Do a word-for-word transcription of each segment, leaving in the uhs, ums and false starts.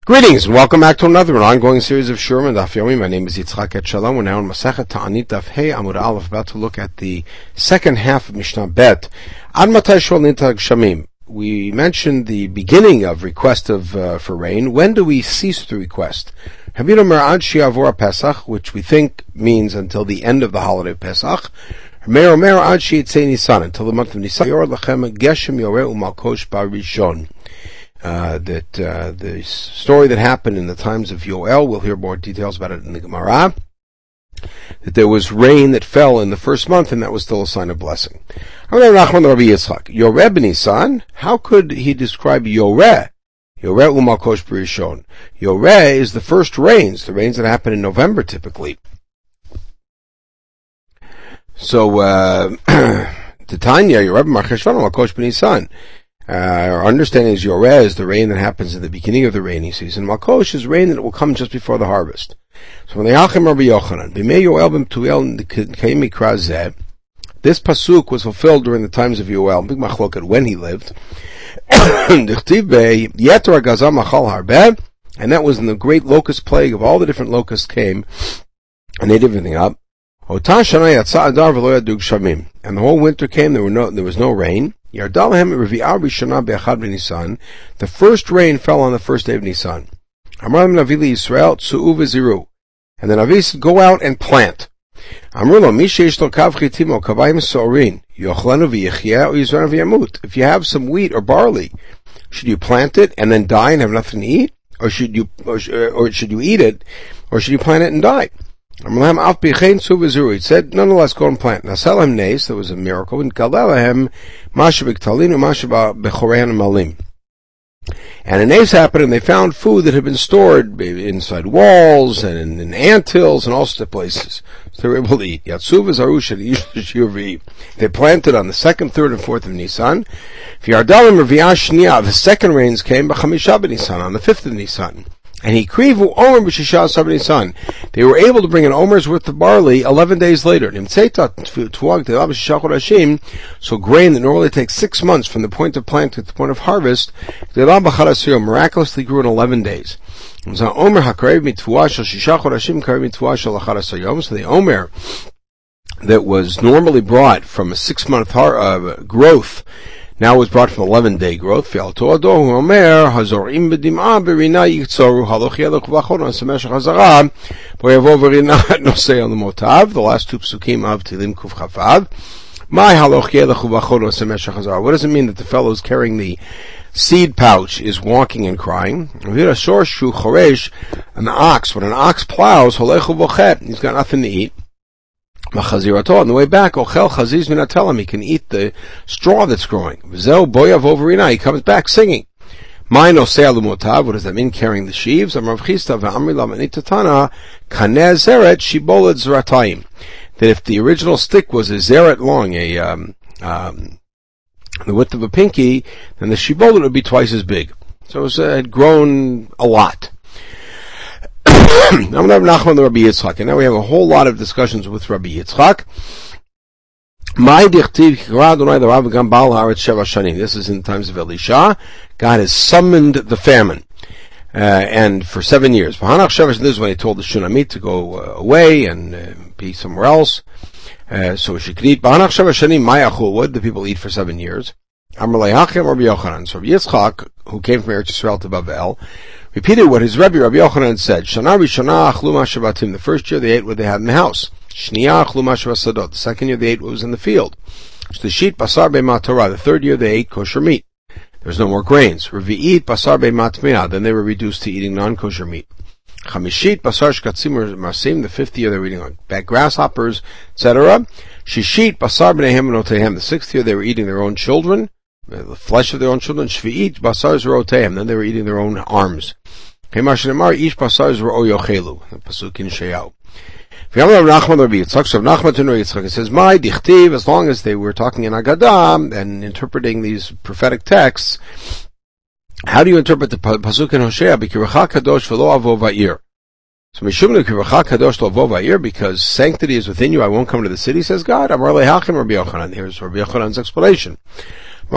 Greetings and welcome back to another an ongoing series of Shurim and Daf Yomi. My name is Yitzchak Etshalom. We're now in Masechet Ta'anit Daf Hey Amud Aleph, about to look at the second half of Mishnah Bet. Ad Matay Shol Nintag Shamim. We mentioned the beginning of request of uh, for rain. When do we cease to request? Havinu Mer'ad Shi'avor Pesach, which we think means until the end of the holiday of Pesach. Mer Mer Ad Shi'etzei Nisan, until the month of Nisan. Yor Lachem Geshem Yoreh U'Malkosh Barishon. Uh, that uh, the story that happened in the times of Yoel, we'll hear more details about it in the Gemara, that there was rain that fell in the first month, and that was still a sign of blessing. Yoreh b'Nisan, how could he describe Yoreh? Yoreh u'malkosh b'rishon. Yoreh is the first rains, the rains that happen in November typically. So, uh, Titania, Yoreh b'Marcheshvan u'malkosh b'Nisan. Uh, our understanding is Yoreh is the rain that happens at the beginning of the rainy season. Malkosh is rain that will come just before the harvest. So when they Hachim Rabbi Yochanan, B'mei Yoel b'mtuel k'yim mikra zeh, this pasuk was fulfilled during the times of Yoel, big machloket, when he lived. D'chtiv be yeter hagazam machal harbeh, and that was in the great locust plague of all the different locusts came, and ate everything up. Otah shana yatsa adar v'lo yadug shamim, and the whole winter came, there were no, there was no rain. The first rain fell on the first day of Nisan. And then Navi said, go out and plant. If you have some wheat or barley, should you plant it and then die and have nothing to eat? Or should you, or, or should you eat it? Or should you plant it and die? He said, nonetheless, go and plant. Nasalem nes, there was a miracle, and Galelahem Mashabiktalinu Mashabechorehan Malim. And a nes happened, and they found food that had been stored inside walls and in, in anthills and all sorts of places. So they were able to eat. Yatsuva Zarusha, they planted on the second, third, and fourth of Nisan. V'yardalim Reviyah Shniya, the second rains came B'chamisha Nisan, on the fifth of Nisan. And he krivu omer b'shisha sabini son. They were able to bring an omer's worth of barley eleven days later. So grain that normally takes six months from the point of plant to the point of harvest, miraculously grew in eleven days. So the omer that was normally brought from a six month har- uh, growth now was brought from eleven day growth. The last two psukim of Tilim Kuf Chavav. What does it mean that the fellow who's carrying the seed pouch is walking and crying? An ox, when an ox plows, he's got nothing to eat. On the way back, Ochel Chaziz Minatelam, he can eat the straw that's growing. V'zeu boyav overina, he comes back singing. Ma'in osei alumotav, what does that mean, carrying the sheaves? Amrav Chista v'amri lamanitatana, kaneh zeret shiboled zratayim. That if the original stick was a zeret long, a, um, um, the width of a pinky, then the shiboled would be twice as big. So it was, uh, had grown a lot. Now we have Nachman the Rabbi Yitzchak, and now we have a whole lot of discussions with Rabbi Yitzchak. This is in the times of Elisha. God has summoned the famine, uh, and for seven years. This is when he told the Shunamit to go uh, away and uh, be somewhere else, uh, so she could eat. What did the people eat for seven years? So Rabbi Yitzchak, who came from Eretz Yisrael to Bavel, repeated what his Rebbe Rabbi Yochanan said. Shana Rishana achlu ma shavatim. The first year they ate what they had in the house. Shniya achlu ma shavasadot. The second year they ate what was in the field. Shlishit basar be'mat Torah. The third year they ate kosher meat. There was no more grains. Revi'it basar be'mat me'ah. Then they were reduced to eating non-kosher meat. Chamishit basar shkatzim marsim. The fifth year they were eating like grasshoppers, et cetera. Shishit basar b'neihem v'notehem. The sixth year they were eating their own children, the flesh of their own children. Shvi'it basar zerotehem. Then they were eating their own arms. Ish basar zero yochelu. The pasuk in Sheyau. It says, "My dichtiv." As long as they were talking in Agadah and interpreting these prophetic texts, how do you interpret the pasuk in Hosea? B'kirecha kadosh v'lo avo va'ir. So mishum l'kirecha kadosh lo avo va'ir, because sanctity is within you, I won't come to the city, says God. Amar lehachim Rabbi Yochanan. Here's Rabbi Yochanan's explanation. I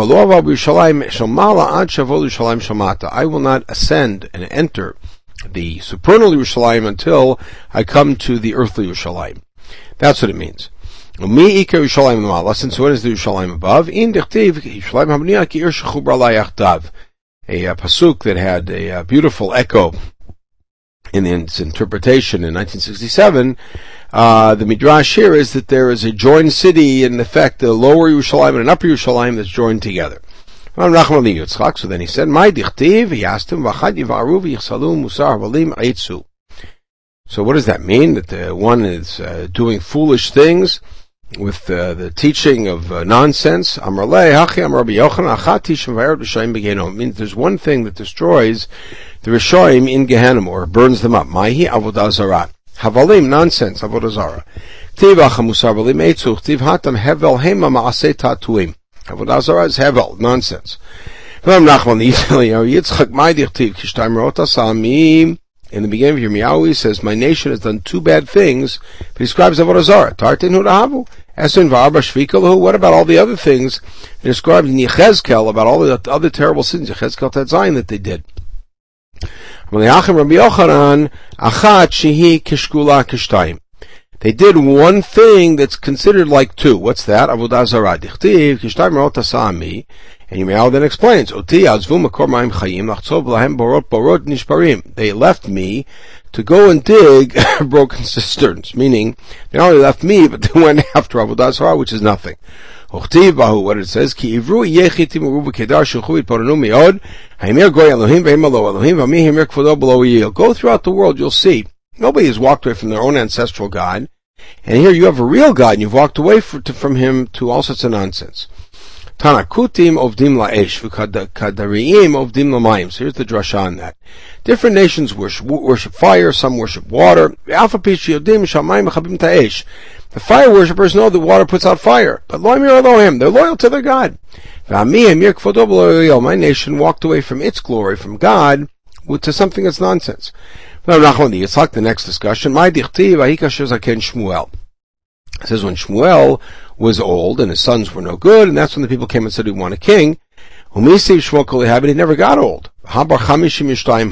will not ascend and enter the supernal Yerushalayim until I come to the earthly Yerushalayim. That's what it means. Since when is the Yerushalayim above? A, a pasuk that had a, a beautiful echo in its interpretation in nineteen sixty-seven. Uh, the Midrash here is that there is a joined city, in effect, the lower Yerushalayim and an upper Yerushalayim that's joined together. So then he said, "My dichtiv," he asked him, so what does that mean? That the one is uh, doing foolish things with uh, the teaching of uh, nonsense? It means there's one thing that destroys the Rishoyim in Gehenna, or burns them up. Mahi avodah zarah. Havalim, nonsense, avodah zarah. Avodah zarah is hevel, nonsense. In the beginning of Yirmiyahu, he says, "My nation has done two bad things." But he describes avodah zarah. What about all the other things? He describes in Yechezkel about all the other terrible sins, Yechezkel Tet Zayin, that they did. They did one thing that's considered like two. What's that? Avodah zarah. And Yirmiyahu then explains, they left me to go and dig broken cisterns, meaning they not only left me, but they went after Avodah zarah, which is nothing. What it says, go throughout the world, you'll see nobody has walked away from their own ancestral God, and here you have a real God, and you've walked away from him to all sorts of nonsense. Tanakutim ovdim la'esh v'kadariyim ovdim la'mayim. So here's the drasha on that. Different nations worship, worship fire, some worship water. The fire worshippers know that water puts out fire, but lo'imir Elohim, they're loyal to their God. My nation walked away from its glory, from God, to something that's nonsense. It's like the next discussion. It says when Shmuel was old and his sons were no good, and that's when the people came and said, "We want a king." He never got old. We have a tradition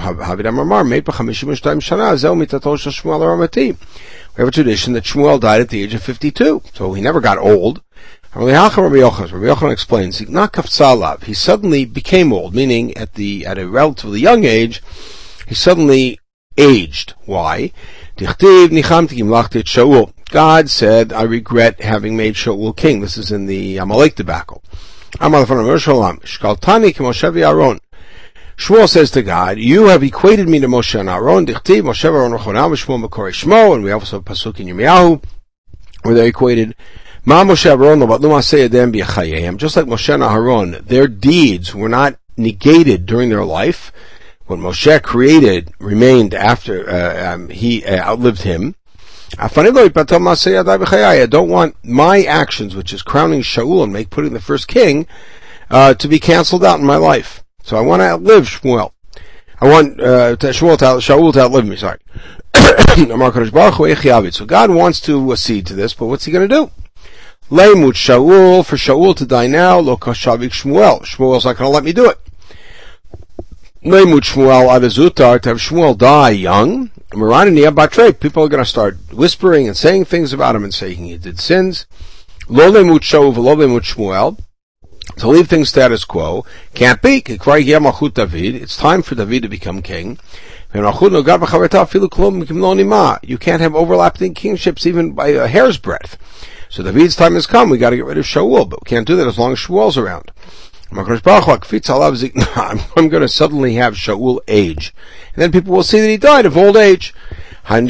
that Shmuel died at the age of fifty-two, so he never got old. Rabbi Yochanan explains, he suddenly became old, meaning at the at a relatively young age, he suddenly aged. Why? God said, "I regret having made Shaul king." This is in the Amalek debacle. Shmuel says to God, "You have equated me to Moshe and Aaron." And we also have pasuk in Yirmiyahu where they're equated. Just like Moshe and Aaron, their deeds were not negated during their life. What Moshe created remained after uh, um, he uh, outlived him. I don't want my actions, which is crowning Shaul and make putting the first king, uh, to be cancelled out in my life. So I want to outlive Shmuel. I want uh, to, Shmuel to, Shaul to outlive me. Sorry. So God wants to accede to this, but what's he going to do? Leimut Shaul, for Shaul to die now. Lo kashavik Shmuel. Shmuel's not going to let me do it. Leimut Shmuel adazutar, to have Shmuel die young. People are going to start whispering and saying things about him and saying he did sins. Lo leimut Shaul v'lo leimut Shmuel. To leave things status quo can't be. It's time for David to become king. You can't have overlapping kingships even by a hair's breadth. So David's time has come. We got to get rid of Shaul, but we can't do that as long as Shmuel's around. I'm going to suddenly have Shaul age, and then people will see that he died of old age. When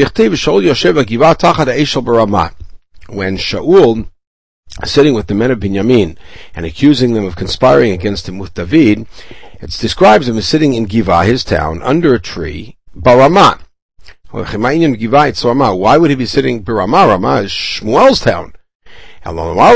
Shaul sitting with the men of Binyamin and accusing them of conspiring against him with David, it describes him as sitting in Givah, his town, under a tree, Baramah. Why would he be sitting Baramah? Ramah is Shmuel's town. Why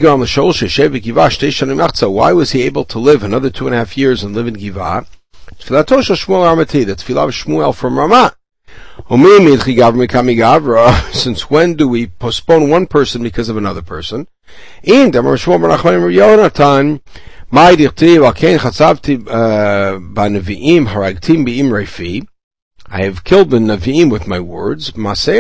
was he able to live another two and a half years and live in Givah? That's Tefillah of Shmuel from Ramah. Since when do we postpone one person because of another person? I have killed the Navi'im with my words.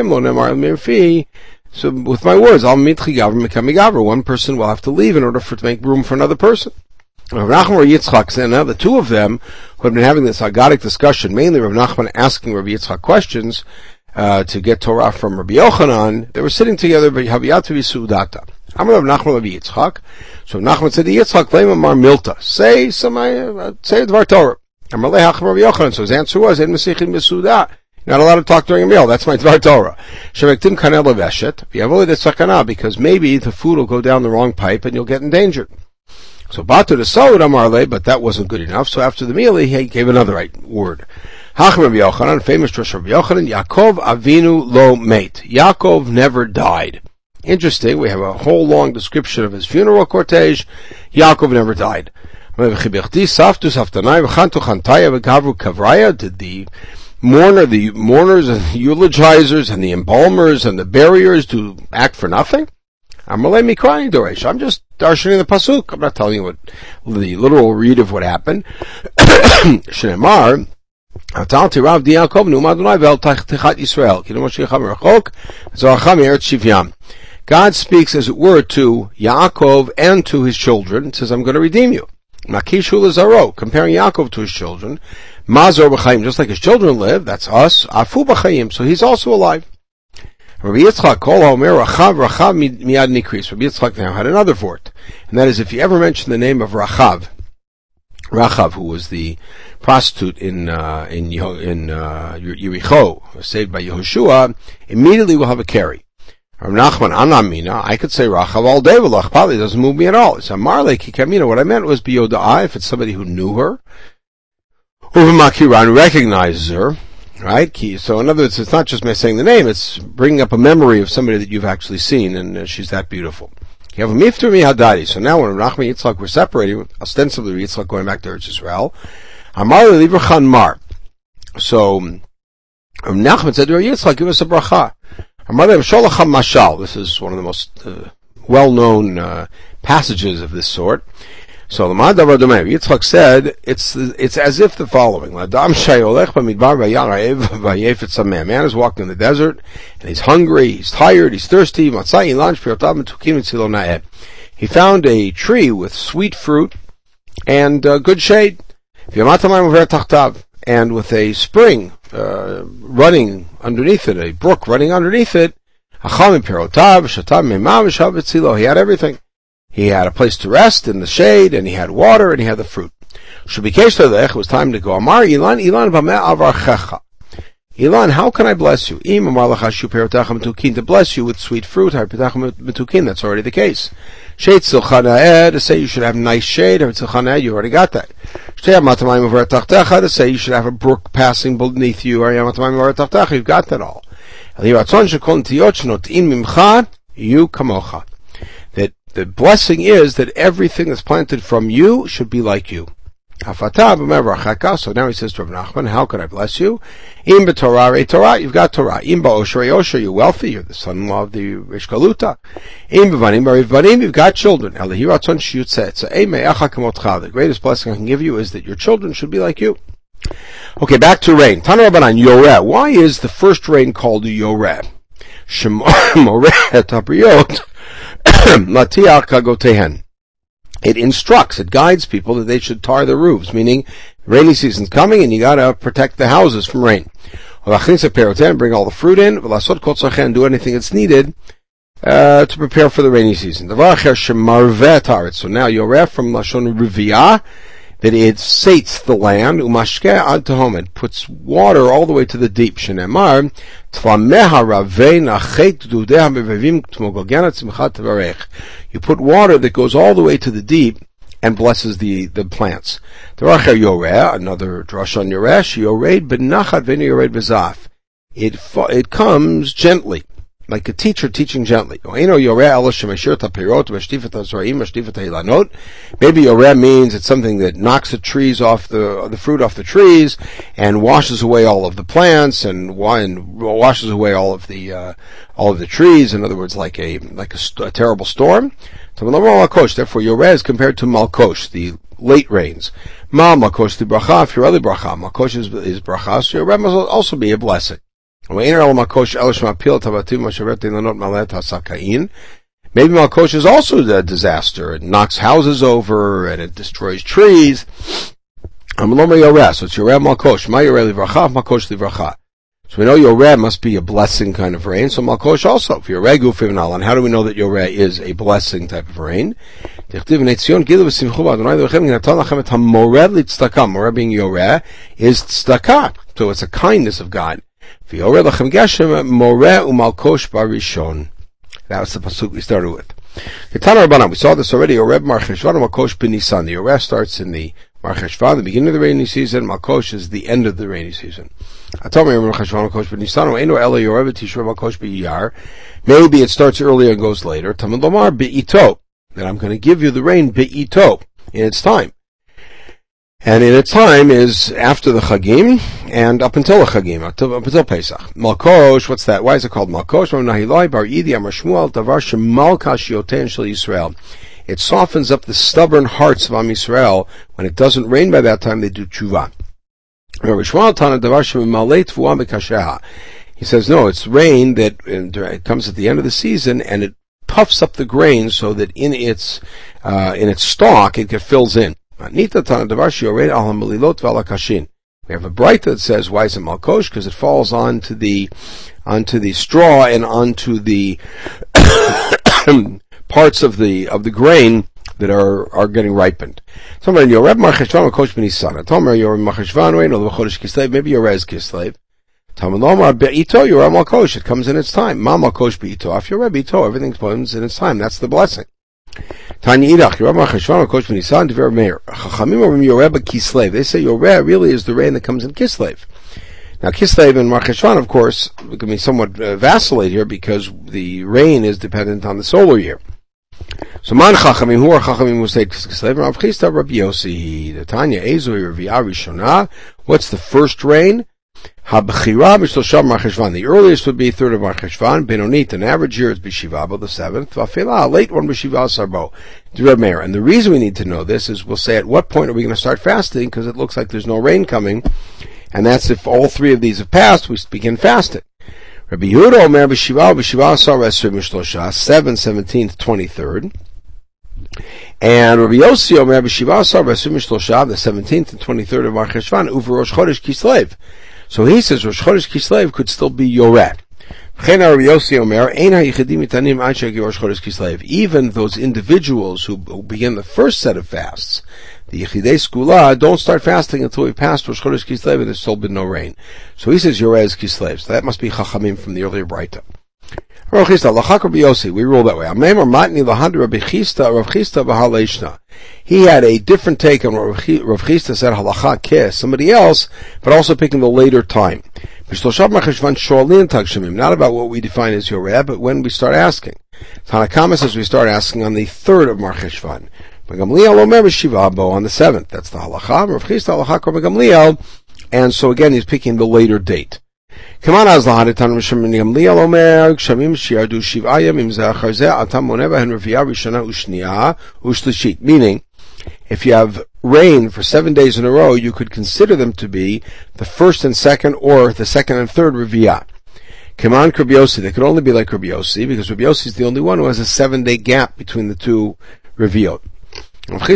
So with my words, one person will have to leave in order for to make room for another person. Rav Nachman or Yitzchak said, now the two of them who had been having this agadic discussion, mainly Rav Nachman asking Rabbi Yitzchak questions uh, to get Torah from Rabbi Yochanan, they were sitting together. Haviyatu v'sudata. Amar Rav Nachman Rabbi Yitzchak. So Rav Nachman said to Yitzchak, "Leima mar milta, say some, uh, say a dvar Torah." Amar lehach Rabbi Yochanan. So his answer was, "En mesichin b'suda." You're not allowed to talk during a meal. That's my dvar Torah. Shevektim kanel leveshet v'yavoli detzakana, because maybe the food will go down the wrong pipe and you'll get endangered. So Batu the Saud Amarle, but that wasn't good enough. So after the meal, he gave another right word. Hacham Rabbi Yochanan, famous Rosh Rabbi Yochanan, Yaakov Avinu lo mate. Yaakov never died. Interesting. We have a whole long description of his funeral cortege. Yaakov never died. Did the mourner, the mourners and the eulogizers and the embalmers and the buriers do act for nothing? I'm crying, Doresh. I'm just darshaning the pasuk. I'm not telling you what the literal read of what happened. Shneimar, Atalti Rav Di Yaakov Nu'um Adonai Ve'el Tichat Yisrael. Kidom Shecham Rachok Zoacham Eretz Shivyam. God speaks, as it were, to Yaakov and to his children. It says, "I'm going to redeem you." Makishu Lazaro, comparing Yaakov to his children. Mazor b'chaim, just like his children live. That's us. Afu b'chaim, so he's also alive. Rabbi Yitzchak called Omer Rachav Rachav miyad nikris. Rabbi Yitzchak now had another vort, and that is if you ever mention the name of Rachav, Rachav, who was the prostitute in uh, in in uh, Yericho, saved by Yehoshua, immediately will have a carry. Rabbi Nachman Anamina, I could say Rachav all day, but Lachpali doesn't move me at all. It's a Marle Kikamina. What I meant was Biyoda'ah, if it's somebody who knew her, Uvimakiran recognizes her. Right? So in other words, it's not just me saying the name, it's bringing up a memory of somebody that you've actually seen, and uh, she's that beautiful. You have a mifter mihadadi. So now when Rav Nachman and Yitzchak were separating, ostensibly Yitzchak going back to Eretz Yisrael, Amar Livrachan Mar. So Rav Nachman said to Yitzchak, give us a bracha. Amar Sholacham Mashal. This is one of the most uh, well-known uh, passages of this sort. So the Yitzchak said, it's it's as if the following: a man is walking in the desert, and he's hungry, he's tired, he's thirsty. He found a tree with sweet fruit and uh, good shade, and with a spring uh, running underneath it, a brook running underneath it. He had everything. He had a place to rest in the shade, and he had water, and he had the fruit. It was time to go. Amar Ilan, Ilan avarchecha. Ilan, how can I bless you? To bless you with sweet fruit. That's already the case. To say you should have nice shade. You already got that. To say you should have a brook passing beneath you. You've got that all. You kamocha. The blessing is that everything that's planted from you should be like you. So now he says to Rav Nachman, how can I bless you? Im b'torah Torah, you've got Torah. Im ba'oshrei osher, you're wealthy, you're the son-in-law of the Rish Galuta. Im b'vanim b'vanim, you've got children. The greatest blessing I can give you is that your children should be like you. Okay, back to rain. Tana Rabbanan, Yoreh. Why is the first rain called Yoreh? Shemoreh tabriyot. It instructs, it guides people that they should tar their roofs, meaning rainy season's coming and you gotta protect the houses from rain. Bring all the fruit in, do anything that's needed uh, to prepare for the rainy season. So now Yoreh from Lashon Riviyah, that it sates the land, umashkeh ad tehom, it puts water all the way to the deep. Shenemar, tvameha ravei nachet dudeha mevavim tmogogena tzimcha tevarech. You put water that goes all the way to the deep and blesses the, the plants. Teracher yoreh, another drush on Yoresh, yored benachat v'ni yored bezaf. It, it comes gently. like a teacher teaching gently. Maybe yoreh means it's something that knocks the trees off the the fruit off the trees and washes away all of the plants and, and washes away all of the uh, all of the trees. In other words, like a like a, st- a terrible storm. Therefore, yoreh is compared to malkosh, the late rains. Ma malkosh the bracha, if your other bracha, malkosh is, is bracha, so yoreh must also be a blessing. Maybe malkosh is also a disaster. It knocks houses over and it destroys trees. So it's yoreh malkosh. Ma yoreh livracha, malkosh livracha. So we know yoreh must be a blessing kind of rain. So malkosh also. For yoreh gufim nalan, how do we know that yoreh is a blessing type of rain? Moreh being yoreh is tzedakah. So it's a kindness of God. That was the pasuk we started with. We saw this already. The yoreh starts in the Mar Cheshvan, the beginning of the rainy season. Malkosh is the end of the rainy season. Maybe it starts earlier and goes later. That I'm going to give you the rain be'ito, in its time. And in its time is after the Chagim and up until the Chagim, up until, up until Pesach. Malkosh, what's that? Why is it called Malkosh? It softens up the stubborn hearts of Am Yisrael. When it doesn't rain by that time, they do tshuva. He says, no, it's rain that it comes at the end of the season and it puffs up the grain so that in its, uh, in its stalk it fills in. We have a braita that says, why is it malkosh? Because it falls onto the, onto the straw and onto the parts of the, of the grain that are, are getting ripened. Maybe yoreh is Kislev. It comes in its time. Ma malkosh be'ito. If yoreh be'ito, everything comes in its time. That's the blessing. Tanya Idach, yoreh mar cheshvan malkosh b'nisan divrei Meir. Chachamim omrim yoreh b'Kislev. They say yoreh really is the rain that comes in Kislev. Now Kislev and Mar Cheshvan, of course, can be somewhat uh, vacillate here because the rain is dependent on the solar year. So man chachamim, who are chachamim who say Kislev? Rav Chisda, Rabbi Yossi, the Tanya Ezo Revi'ah Rishona. What's the first rain? Habchira b'shloshah Mar Cheshvan. The earliest would be third of Mar Cheshvan. Benonit, an average year is b'shivabo, the seventh. Vafila, a late one b'shivah sarbo. D'Reb Meir. And the reason we need to know this is we'll say at what point are we going to start fasting? Because it looks like there's no rain coming, and that's if all three of these have passed, we begin fasting. Rabbi Yehuda Omer b'shivah b'shivah sar esrim b'shloshah, seven, seventeenth, twenty-third. And Rabbi Yossi Omer b'shivah sar esrim b'shloshah, the seventeenth and twenty-third of Mar Cheshvan, uver Rosh Chodesh Kislev. So he says Rosh Chodesh Kislev could still be yoreh. Even those individuals who begin the first set of fasts, the Yechidei Skula, don't start fasting until we pass Rosh Chodesh Kislev and there's still been no rain. So he says yoreh is Kislev. So that must be Chachamim from the earlier Braita. We rule that way. He had a different take on what Rav Chisda said, halacha keh, somebody else, but also picking the later time. Not about what we define as yoreh, but when we start asking. Tanakama says we start asking on the third of Mar Cheshvan. On the seventh. That's the halacha. Rav Chisda halacha kor Gamliel, and so again he's picking the later date. Come on, as lahad etan Rishon Gamliel omer gshamim shiardu shiv'ayim im ze'achar zeh atam moneh b'hen revi'ah rishona u'shniya u'shlishit. Meaning, if you have rain for seven days in a row, you could consider them to be the first and second, or the second and third revi'ah. Come on, Rabbi Yossi. They could only be like Rabbi Yossi because Rabbi Yossi is the only one who has a seven-day gap between the two revi'ot. And again,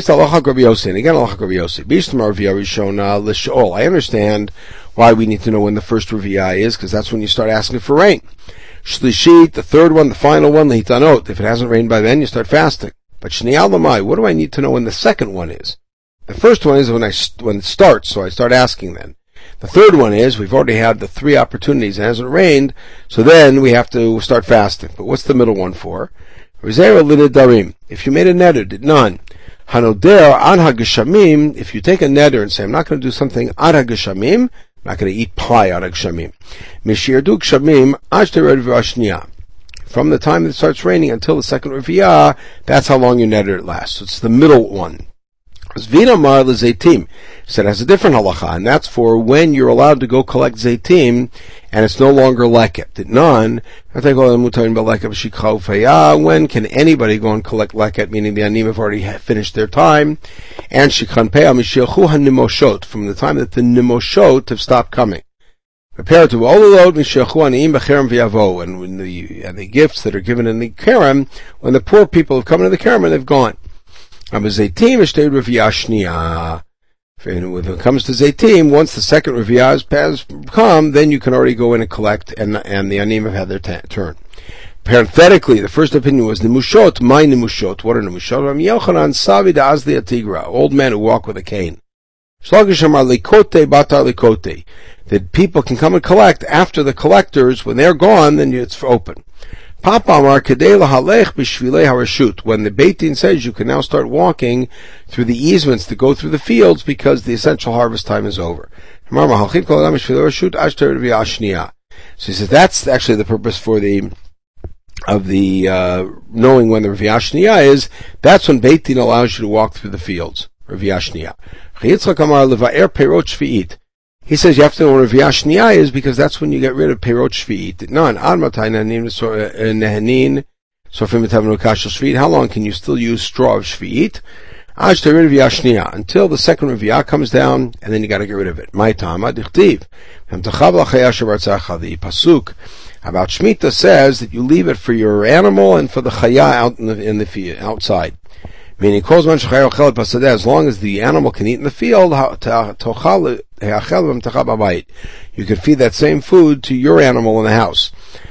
I understand why we need to know when the first revi'ah is, because that's when you start asking for rain. Shlishit, the third one, the final one, lehitanot. If it hasn't rained by then, you start fasting. But shniyal lamai, what do I need to know when the second one is? The first one is when I when it starts, so I start asking then. The third one is we've already had the three opportunities, it hasn't rained, so then we have to start fasting. But what's the middle one for? If you made a neder, did none. Hanoder an hageshamim, if you take a neder and say, I'm not going to do something ad hageshamim, I'm not going to eat pie ad hageshamim. Mishirdu gshamim ashter v'ashniya. from the time it starts raining until the second Reviyah, that's how long your neder lasts. So it's the middle one. Zvina Mar Zaytim said it has a different halacha, and that's for when you're allowed to go collect Zaytim, and it's no longer leket. None. When can anybody go and collect leket, meaning the anim have already finished their time, and shikhan peah mishiachu hanimoshot, from the time that the nimoshot have stopped coming. Prepare to all the load mishiachu anim b'cherem v'yavo, and when the and the gifts that are given in the kerem, when the poor people have come into the kerem and they've gone. When it comes to Zaytim, once the second Reviyah has come, then you can already go in and collect, and and the anim have had their t- turn. Parenthetically, the first opinion was Nimushot, my Nimushot. What are Nimushot? Ram Yochanan Savi da Azli Atigra, old men who walk with a cane. Shlogish Amar Likote Batar Likote, that people can come and collect after the collectors, when they're gone, then it's open. Papa Amar Kedei Lahalech B'Shvilei HaRashut, when the Beit Din says you can now start walking through the easements to go through the fields because the essential harvest time is over. So he says that's actually the purpose for the of the uh, knowing when the Reviyah Shniya is. That's when Beit Din allows you to walk through the fields. Reviyah Shniya. Yitzchak Amar Levaer Perot Shvi'it. He says you have to know when Reviyah Shniya is because that's when you get rid of Perot Shvi'it. None. How long can you still use straw of Shvi'it? Until the second Reviyah comes down, and then you got to get rid of it. My Tama Dichtiv. The pasuk about Shemitah says that you leave it for your animal and for the Chaya out in the, in the field, outside. Meaning, as long as the animal can eat in the field, you can feed that same food to your animal in the house.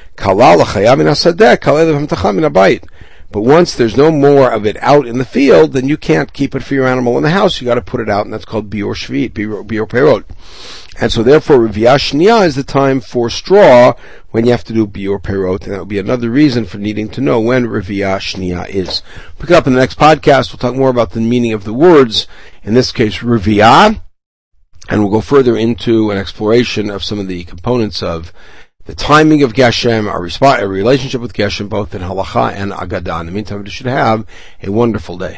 But once there's no more of it out in the field, then you can't keep it for your animal in the house. You got to put it out, and that's called bior shvi'it, bior perot. And so therefore, Reviyah Shniya is the time for straw when you have to do bior perot, and that would be another reason for needing to know when Reviyah Shniya is. Pick it up in the next podcast. We'll talk more about the meaning of the words, in this case, Reviyah, and we'll go further into an exploration of some of the components of the timing of Geshem, our, resp- our relationship with Geshem, both in Halacha and Agadah. In the meantime, you should have a wonderful day.